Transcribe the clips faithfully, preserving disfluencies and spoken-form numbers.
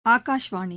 ஆகாஷ்வாணி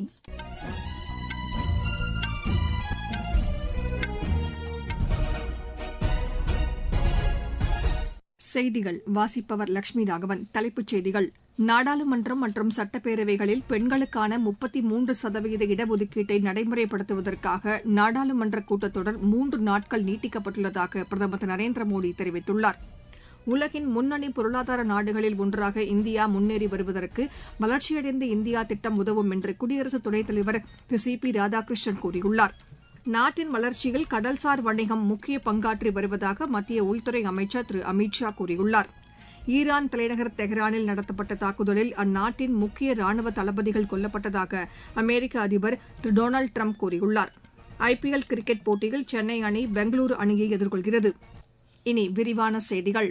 செய்திகள் வாசிப்பவர் லட்சுமி ராகவன். தலைப்புச் செய்திகள்: நாடாளுமன்றம் மற்றும் சட்டப்பேரவைகளில் பெண்களுக்கான முப்பத்தி மூன்று சதவீத இடஒதுக்கீட்டை நடைமுறைப்படுத்துவதற்காக நாடாளுமன்ற கூட்டத்தொடர் மூன்று நாட்கள் நீட்டிக்கப்பட்டுள்ளதாக பிரதமர் திரு நரேந்திர மோடி தெரிவித்துள்ளார். உலகின் முன்னணி பொருளாதார நாடுகளில் ஒன்றாக இந்தியா முன்னேறி வருவதற்கு வளர்ச்சியடைந்த இந்தியா திட்டம் உதவும் என்று குடியரசு துணைத் தலைவர் திரு சி பி ராதாகிருஷ்ணன் கூறியுள்ளார். நாட்டின் வளர்ச்சியில் கடல்சார் வணிகம் முக்கிய பங்காற்றி வருவதாக மத்திய உள்துறை அமைச்சர் திரு அமித் ஷா கூறியுள்ளார். ஈரான் தலைநகர் தெஹ்ரானில் நடத்தப்பட்ட தாக்குதலில் அந்நாட்டின் முக்கிய ராணுவ தளபதிகள் கொல்லப்பட்டதாக அமெரிக்க அதிபர் திரு டொனால்டு டிரம்ப் கூறியுள்ளார். ஐ பி எல் கிரிக்கெட் போட்டியில் சென்னை அணி பெங்களூரு அணியை எதிர்கொள்கிறது. இனி விரிவான செய்திகள்.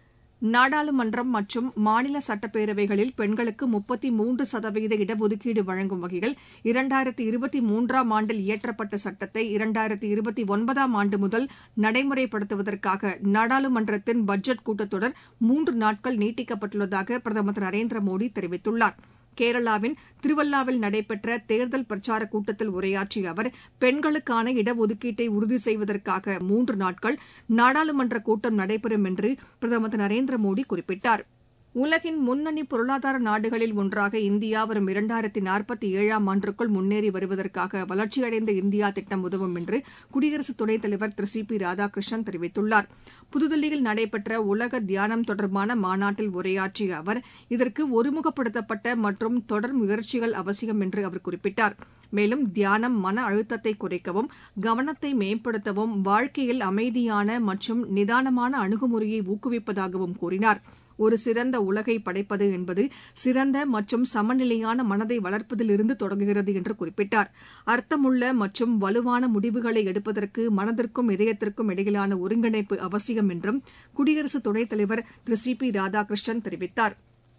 நாடாளுமன்றம் மற்றும் மாநில சட்டப்பேரவைகளில் பெண்களுக்கு முப்பத்தி மூன்று சதவீத இடஒதுக்கீடு வழங்கும் வகையில் இரண்டாயிரத்து இருபத்தி மூன்றாம் ஆண்டில் இயற்றப்பட்ட சட்டத்தை இரண்டாயிரத்து இருபத்தி ஒன்பதாம் ஆண்டு முதல் நடைமுறைப்படுத்துவதற்காக நாடாளுமன்றத்தின் பட்ஜெட் கூட்டத்தொடர் மூன்று நாட்கள் நீட்டிக்கப்பட்டுள்ளதாக பிரதமர் திரு நரேந்திர மோடி தெரிவித்துள்ளார். கேரளாவின் திருவல்லாவில் நடைபெற்ற தேர்தல் பிரச்சார கூட்டத்தில் உரையாற்றிய அவர், பெண்களுக்கான இடஒதுக்கீட்டை உறுதி செய்வதற்காக மூன்று நாட்கள் நாடாளுமன்ற கூட்டம் நடைபெறும் என்று பிரதமர் திரு நரேந்திர மோடி குறிப்பிட்டார். உலகின் முன்னணி பொருளாதார நாடுகளில் ஒன்றாக இந்தியா வரும் இரண்டாயிரத்து நாற்பத்தி ஏழாம் ஆண்டிற்குள் முன்னேறி வருவதற்காக வளர்ச்சியடைந்த இந்தியா திட்டம் உதவும் என்று குடியரசு துணைத் தலைவர் திரு சி பி ராதாகிருஷ்ணன் தெரிவித்துள்ளார். புதுதில்லியில் நடைபெற்ற உலக தியானம் தொடர்பான மாநாட்டில் உரையாற்றிய அவர், இதற்கு ஒருமுகப்படுத்தப்பட்ட மற்றும் தொடர் முயற்சிகள் அவசியம் என்று அவர் குறிப்பிட்டார். மேலும் தியானம் மன அழுத்தத்தை குறைக்கவும், கவனத்தை மேம்படுத்தவும், வாழ்க்கையில் அமைதியான மற்றும் நிதானமான அணுகுமுறையை ஊக்குவிப்பதாகவும் கூறினார். ஒரு சிறந்த உலகை படைப்பது என்பது சிறந்த மற்றும் சமநிலையான மனதை வளர்ப்பதிலிருந்து தொடங்குகிறது என்று குறிப்பிட்டார். அர்த்தமுள்ள மற்றும் வலுவான முடிவுகளை எடுப்பதற்கு மனதிற்கும் இதயத்திற்கும் இடையிலான ஒருங்கிணைப்பு அவசியம் என்றும் குடியரசு துணைத் தலைவர் திரு சி பி ராதாகிருஷ்ணன் தெரிவித்தார்.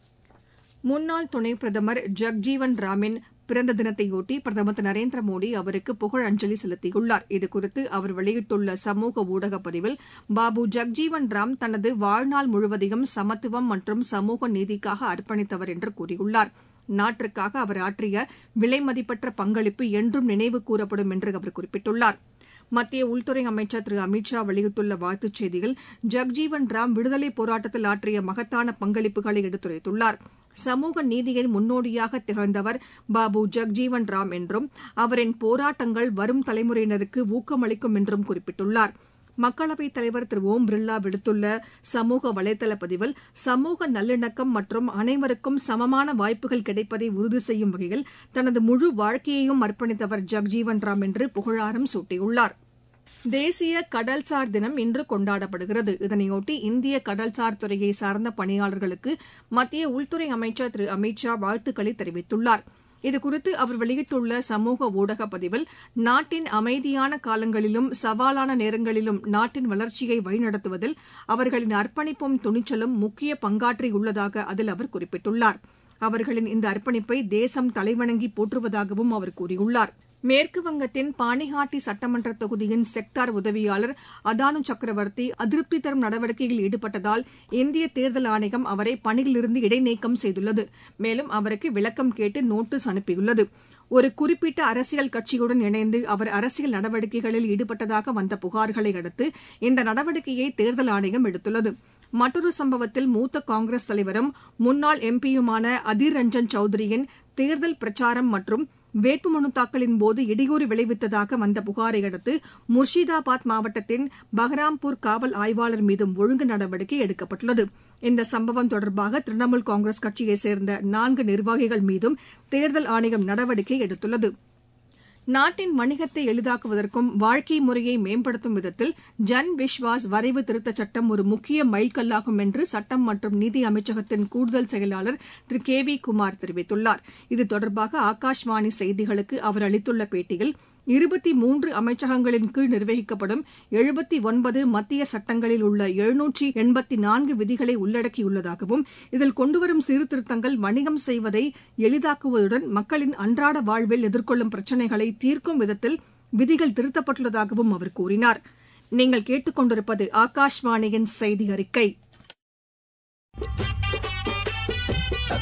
முன்னாள் துணை பிரதமர் ஜக்ஜீவன் ராமின் பிறந்த தினத்தையொட்டி பிரதமர் திரு நரேந்திர மோடி அவருக்கு புகழஞ்சலி செலுத்தியுள்ளார். இதுகுறித்து அவர் வெளியிட்டுள்ள சமூக ஊடக பதிவில், பாபு ஜக்ஜீவன் ராம் தனது வாழ்நாள் முழுவதையும் சமத்துவம் மற்றும் சமூக நீதிக்காக அர்ப்பணித்தவர் என்று கூறியுள்ளார். நாட்டிற்காக அவர் ஆற்றிய விலைமதிப்பற்ற பங்களிப்பு என்றும் நினைவு கூறப்படும் என்று அவர் குறிப்பிட்டுள்ளார். மத்திய உள்துறை அமைச்சர் திரு அமித் ஷா வெளியிட்டுள்ள வாழ்த்துச் செய்தியில், ஜக்ஜீவன் ராம் விடுதலைப் போராட்டத்தில் ஆற்றிய மகத்தான பங்களிப்புகளை எடுத்துரைத்துள்ளார். சமூக நீதியின் முன்னோடியாக திகழ்ந்தவர் பாபு ஜக்ஜீவன் ராம் என்றும், அவரின் போராட்டங்கள் வரும் தலைமுறையினருக்கு ஊக்கமளிக்கும் என்றும் குறிப்பிட்டுள்ளார். மக்களவைத் தலைவர் திரு ஓம் பிர்லா விடுத்துள்ள சமூக வலைதள பதிவில், சமூக நல்லிணக்கம் மற்றும் அனைவருக்கும் சமமான வாய்ப்புகள் கிடைப்பதை உறுதி செய்யும் வகையில் தனது முழு வாழ்க்கையையும் அர்ப்பணித்தவர் ஜக்ஜீவன் ராம் என்று புகழாரம் சூட்டியுள்ளார். தேசிய கடல்சார் தினம் இன்று கொண்டாடப்படுகிறது. இதனையொட்டி இந்திய கடல்சார் துறையை சார்ந்த பணியாளர்களுக்கு மத்திய உள்துறை அமைச்சர் திரு அமித் ஷா வாழ்த்துக்களை தெரிவித்துள்ளார். இதுகுறித்து அவர் வெளியிட்டுள்ள சமூக ஊடக பதிவில், நாட்டின் அமைதியான காலங்களிலும் சவாலான நேரங்களிலும் நாட்டின் வளர்ச்சியை வழிநடத்துவதில் அவர்களின் அர்ப்பணிப்பும் துணிச்சலும் முக்கிய பங்காற்றியுள்ளதாக அதில் அவர் குறிப்பிட்டுள்ளார். அவர்களின் இந்த அர்ப்பணிப்பை தேசம் தலைவணங்கி போற்றுவதாகவும் அவர் கூறியுள்ளார். மேற்குவங்கத்தின் பானிஹாட்டி சட்டமன்ற தொகுதியின் செக்டார் உதவியாளர் அதானு சக்கரவர்த்தி அதிருப்தி தரும் நடவடிக்கையில் ஈடுபட்டதால் இந்திய தேர்தல் ஆணையம் அவரை பணியிலிருந்து இடைநீக்கம் செய்துள்ளது. மேலும் அவருக்கு விளக்கம் கேட்டு நோட்டீஸ் அனுப்பியுள்ளது. ஒரு குறிப்பிட்ட அரசியல் கட்சியுடன் இணைந்து அவர் அரசியல் நடவடிக்கைகளில் ஈடுபட்டதாக வந்த புகார்களை அடுத்து இந்த நடவடிக்கையை தேர்தல் ஆணையம் எடுத்துள்ளது. மற்றொரு சம்பவத்தில் மூத்த காங்கிரஸ் தலைவரும் முன்னாள் எம் பியுமான அதீர் ரஞ்சன் சௌத்ரியின் தேர்தல் பிரச்சாரம் மற்றும் வேட்புமனு தாக்கலின் போது இடையூறு விளைவித்ததாக வந்த புகாரை அடுத்து முர்ஷிதாபாத் மாவட்டத்தின் பஹ்ராம்பூர் காவல் ஆய்வாளர் மீதும் ஒழுங்கு நடவடிக்கை எடுக்கப்பட்டுள்ளது. இந்த சம்பவம் தொடர்பாக திரிணாமுல் காங்கிரஸ் கட்சியைச் சேர்ந்த நான்கு நிர்வாகிகள் மீதும் தேர்தல் ஆணையம் நடவடிக்கை எடுத்துள்ளது. நாட்டின் வணிகத்தை எளிதாக்குவதற்கும் வாழ்க்கை முறையை மேம்படுத்தும் விதத்தில் ஜன் விஸ்வாஸ் வரைவு திருத்தச் சட்டம் ஒரு முக்கிய மைல்கல்லாகும் என்று சட்டம் மற்றும் நீதி அமைச்சகத்தின் கூடுதல் செயலாளர் திரு கே வி குமார் தெரிவித்துள்ளார். இது தொடர்பாக ஆகாஷ்வாணி செய்திகளுக்கு அவர் அளித்துள்ள பேட்டியில், இருபத்தி மூன்று அமைச்சகங்களின் கீழ் நிர்வகிக்கப்படும் எழுபத்தி ஒன்பது மத்திய சட்டங்களில் உள்ள எழுநூற்று எண்பத்தி நான்கு விதிகளை உள்ளடக்கியுள்ளதாகவும், இதில் கொண்டுவரும் சீர்திருத்தங்கள் வணிகம் செய்வதை எளிதாக்குவதுடன் மக்களின் அன்றாட வாழ்வில் எதிர்கொள்ளும் பிரச்சினைகளை தீர்க்கும் விதத்தில் விதிகள் திருத்தப்பட்டுள்ளதாகவும் அவர் கூறினார். நீங்கள் கேட்டுக் கொண்டிருப்பது ஆகாஷ்வாணியின் செய்தி அறிக்கை.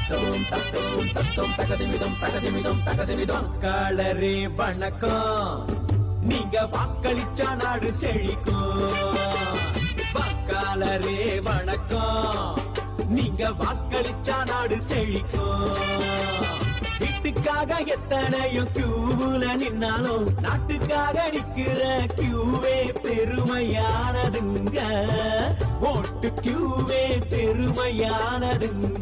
வாக்காளரே வணக்கம், நீங்க வாக்களிச்சா நாடு செழிக்கும். வாக்காளரே வணக்கம், நீங்க வாக்களிச்சா நாடு செழிக்கும். வீட்டுக்காக எத்தனையோ கியூல நின்னாலும் நாட்டுக்காக நிக்கிற கியூவே பெருமையானதுங்க. ஓட்டு கியூவே பெருமையானதுங்க.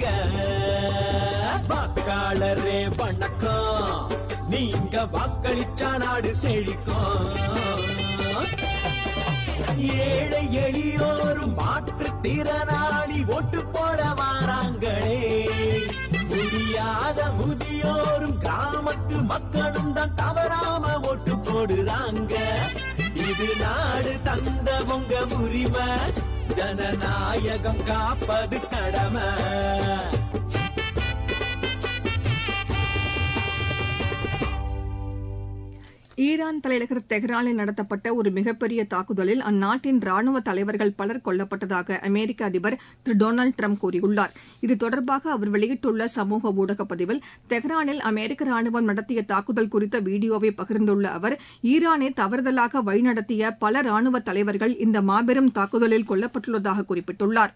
வாக்காளரே வணக்கம், நீங்க வாக்களிச்சா நாடு செழிக்கும். ஏழை எளியோரும் மாற்றுத்திறனாளி ஓட்டு போட வாராங்களே. முடியாத முதியோரும் கிராமத்து மக்களும் தான் தவறாம ஓட்டு போடுறாங்க. இது நாடு தந்த உங்க உரிமை, ஜனநாயகம் காப்பது கடமை. ஈரான் தலைநகர் தெஹ்ரானில் நடத்தப்பட்ட ஒரு மிகப்பெரிய தாக்குதலில் அந்நாட்டின் ராணுவ தலைவர்கள் பலர் கொல்லப்பட்டதாக அமெரிக்க அதிபர் திரு டொனால்டு டிரம்ப் கூறியுள்ளார். இது தொடர்பாக அவர் வெளியிட்டுள்ள சமூக ஊடக பதிவில், தெஹ்ரானில் அமெரிக்க ராணுவம் நடத்திய தாக்குதல் குறித்த வீடியோவை பகிர்ந்துள்ள அவர், ஈரானை தவறுதலாக வழிநடத்திய பல ராணுவ தலைவர்கள் இந்த மாபெரும் தாக்குதலில் கொல்லப்பட்டுள்ளதாக குறிப்பிட்டுள்ளார்.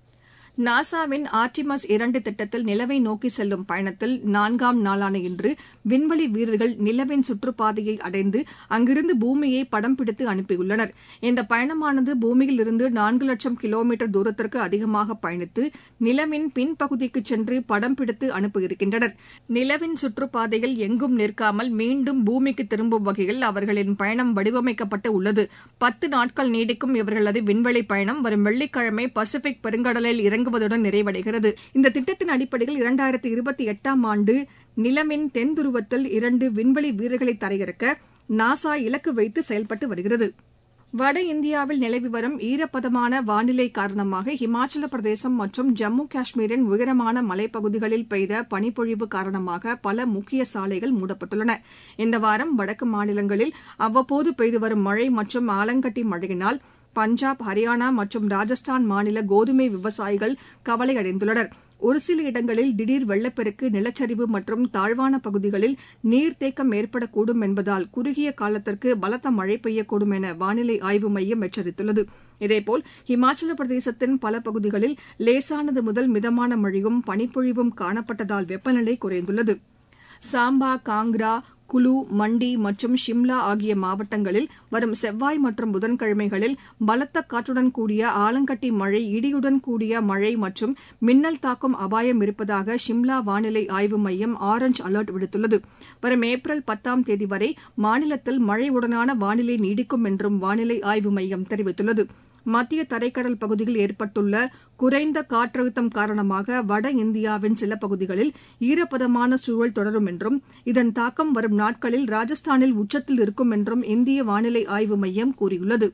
நாசாவின் ஆர்டிமஸ் இரண்டு திட்டத்தில் நிலவை நோக்கி செல்லும் பயணத்தில் நான்காம் நாளான இன்று விண்வெளி வீரர்கள் நிலவின் சுற்றுப்பாதையை அடைந்து அங்கிருந்து பூமியை படம் பிடித்து அனுப்பியுள்ளனர். இந்த பயணமானது பூமியில் இருந்து நான்கு லட்சம் கிலோமீட்டர் தூரத்திற்கு அதிகமாக பயணித்து நிலவின் பின்பகுதிக்கு சென்று படம் பிடித்து அனுப்பியிருக்கின்றனர். நிலவின் சுற்றுப்பாதையில் எங்கும் நிற்காமல் மீண்டும் பூமிக்கு திரும்பும் வகையில் அவர்களின் பயணம் வடிவமைக்கப்பட்டு உள்ளது. பத்து நாட்கள் நீடிக்கும் இவர்களது விண்வெளி பயணம் வரும் வெள்ளிக்கிழமை பசிபிக் பெருங்கடலில் இறங்கும் நிறைவடைகிறது. இந்த திட்டத்தின் அடிப்படையில் இரண்டாயிரத்தி இருபத்தி எட்டாம் ஆண்டு நிலவின் தென் துருவத்தில் இரண்டு விண்வெளி வீரர்களை தரையிறக்க நாசா இலக்கு வைத்து செயல்பட்டு வருகிறது. வட இந்தியாவில் நிலவி வரும் ஈரப்பதமான வானிலை காரணமாக இமாச்சல பிரதேசம் மற்றும் ஜம்மு காஷ்மீரின் உயரமான மலைப்பகுதிகளில் பெய்த பனிப்பொழிவு காரணமாக பல முக்கிய சாலைகள் மூடப்பட்டுள்ளன. இந்த வாரம் வடக்கு மாநிலங்களில் அவ்வப்போது பெய்து வரும் மழை மற்றும் ஆலங்கட்டி மழையினால் பஞ்சாப், ஹரியானா மற்றும் ராஜஸ்தான் மாநில கோதுமை விவசாயிகள் கவலையடைந்துள்ளனர். ஒரு சில இடங்களில் திடீர் வெள்ளப்பெருக்கு, நிலச்சரிவு மற்றும் தாழ்வான பகுதிகளில் நீர்த்தேக்கம் ஏற்படக்கூடும் என்பதால் குறுகிய காலத்திற்கு பலத்த மழை பெய்யக்கூடும் என வானிலை ஆய்வு மையம் எச்சரித்துள்ளது. இதேபோல் இமாச்சல பிரதேசத்தின் பல பகுதிகளில் லேசானது முதல் மிதமான மழையும் பனிப்பொழிவும் காணப்பட்டதால் வெப்பநிலை குறைந்துள்ளது. சாம்பா, காங்க்ரா, குலு, மண்டி மற்றும் ஷிம்லா ஆகிய மாவட்டங்களில் வரும் செவ்வாய் மற்றும் புதன்கிழமைகளில் பலத்த காற்றுடன் கூடிய ஆலங்கட்டி மழை, இடியுடன் கூடிய மழை மற்றும் மின்னல் தாக்கும் அபாயம் இருப்பதாக ஷிம்லா வானிலை ஆய்வு மையம் ஆரஞ்ச் அலர்ட் விடுத்துள்ளது. வரும் ஏப்ரல் பத்தாம் தேதி வரை மாநிலத்தில் மழையுடனான வானிலை நீடிக்கும் என்றும் வானிலை ஆய்வு மையம் தெரிவித்துள்ளது. மத்திய தரைக்கடல் பகுதியில் ஏற்பட்டுள்ள குறைந்த காற்றழுத்தம் காரணமாக வட இந்தியாவின் சில பகுதிகளில் ஈரப்பதமான சூழல் தொடரும் என்றும் இதன் தாக்கம் வரும் நாட்களில் ராஜஸ்தானில் உச்சத்தில் இருக்கும் என்றும் இந்திய வானிலை ஆய்வு மையம் கூறியுள்ளது.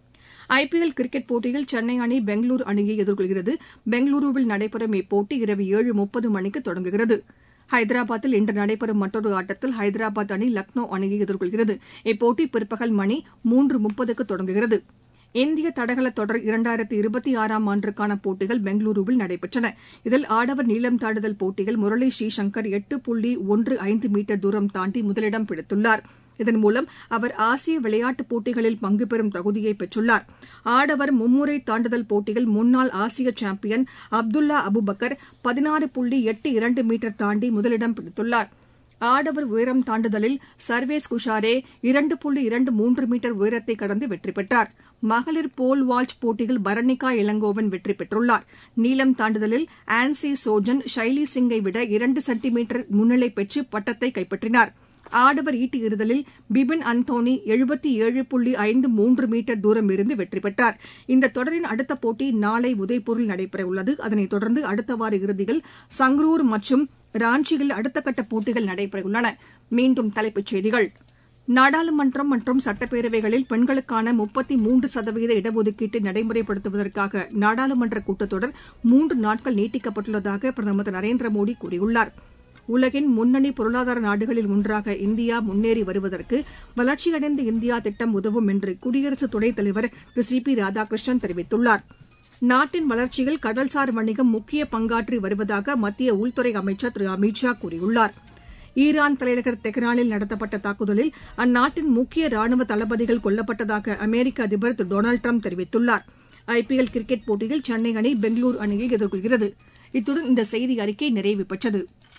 ஐ பி எல் கிரிக்கெட் போட்டியில் சென்னை அணி பெங்களூரு அணியை எதிர்கொள்கிறது. பெங்களூருவில் நடைபெறும் இப்போட்டி இரவு ஏழு முப்பது மணிக்கு தொடங்குகிறது. ஹைதராபாத்தில் இன்று நடைபெறும் மற்றொரு ஆட்டத்தில் ஹைதராபாத் அணி லக்னோ அணியை எதிர்கொள்கிறது. இப்போட்டி பிற்பகல் மணி மூன்று முப்பதுக்கு தொடங்குகிறது. இந்திய தடகள தொடர் இரண்டாயிரத்தி இருபத்தி ஆறாம் ஆண்டுக்கான போட்டிகள் பெங்களூருவில் நடைபெற்றன. இதில் ஆடவர் நீளம் தாண்டுதல் போட்டியில் முரளி ஸ்ரீசங்கர் எட்டு புள்ளி ஒன்று ஐந்து மீட்டர் தூரம் தாண்டி முதலிடம் பிடித்துள்ளார். இதன் மூலம் அவர் ஆசிய விளையாட்டுப் போட்டிகளில் பங்கு பெறும் தகுதியை பெற்றுள்ளார். ஆடவர் மும்முறை தாண்டுதல் போட்டியில் முன்னாள் ஆசிய சாம்பியன் அப்துல்லா அபுபக்கர் பதினாறு புள்ளி எட்டு இரண்டு மீட்டர் தாண்டி முதலிடம் பிடித்துள்ளார். ஆடவர் உயரம் தாண்டுதலில் சர்வேஸ் குஷாரே இரண்டு புள்ளி இரண்டு மூன்று மீட்டர் உயரத்தை கடந்து வெற்றி பெற்றார். மகளிர் போல் வால்ட் போட்டியில் பரணிகா இளங்கோவன் வெற்றி பெற்றுள்ளார். நீளம் தாண்டுதலில் ஆன்சி சோஜன் ஷைலி சிங்கை விட இரண்டு சென்டிமீட்டர் முன்னிலை பெற்று பட்டத்தை கைப்பற்றினார். ஆடவர் ஈட்டி எறிதலில் பிபின் அந்தோனி எழுபத்தி ஏழு புள்ளி ஐந்து மூன்று மீட்டர் தூரம் இருந்து வெற்றி பெற்றார். இந்த தொடரின் அடுத்த போட்டி நாளை உதய்பூரில் நடைபெறவுள்ளது. அதனைத் தொடர்ந்து அடுத்த வார இறுதியில் சங்ரூர் மற்றும் ராஞ்சியில் அடுத்த கட்ட போட்டிகள் நடைபெறவுள்ளன. மீண்டும் தலைப்புச் செய்திகள். நாடாளுமன்றம் மற்றும் சட்டப்பேரவைகளில் பெண்களுக்கான முப்பத்தி மூன்று சதவீத இடஒதுக்கீட்டை நடைமுறைப்படுத்துவதற்காக நாடாளுமன்ற கூட்டத்தொடர் மூன்று நாட்கள் நீட்டிக்கப்பட்டுள்ளதாக பிரதமர் திரு நரேந்திர மோடி கூறியுள்ளார். உலகின் முன்னணி பொருளாதார நாடுகளில் ஒன்றாக இந்தியா முன்னேறி வருவதற்கு வளர்ச்சியடைந்த இந்தியா திட்டம் உதவும் என்று குடியரசு துணைத் தலைவர் திரு சி பி ராதாகிருஷ்ணன் தெரிவித்துள்ளார். நாட்டின் வளர்ச்சியில் கடல்சார் வணிகம் முக்கிய பங்காற்றி வருவதாக மத்திய உள்துறை அமைச்சர் திரு அமித் ஷா கூறியுள்ளார். ஈரான் தலைநகர் தெஹ்ரானில் நடத்தப்பட்ட தாக்குதலில் அந்நாட்டின் முக்கிய ராணுவ தளபதிகள் கொல்லப்பட்டதாக அமெரிக்க அதிபர் திரு டொனால்டு டிரம்ப் தெரிவித்துள்ளார். ஐ பி எல் கிரிக்கெட் போட்டியில் சென்னை அணி பெங்களூரு அணியை எதிர்கொள்கிறது. இத்துடன் இந்த செய்தி அறிக்கை நிறைவு பெற்றது.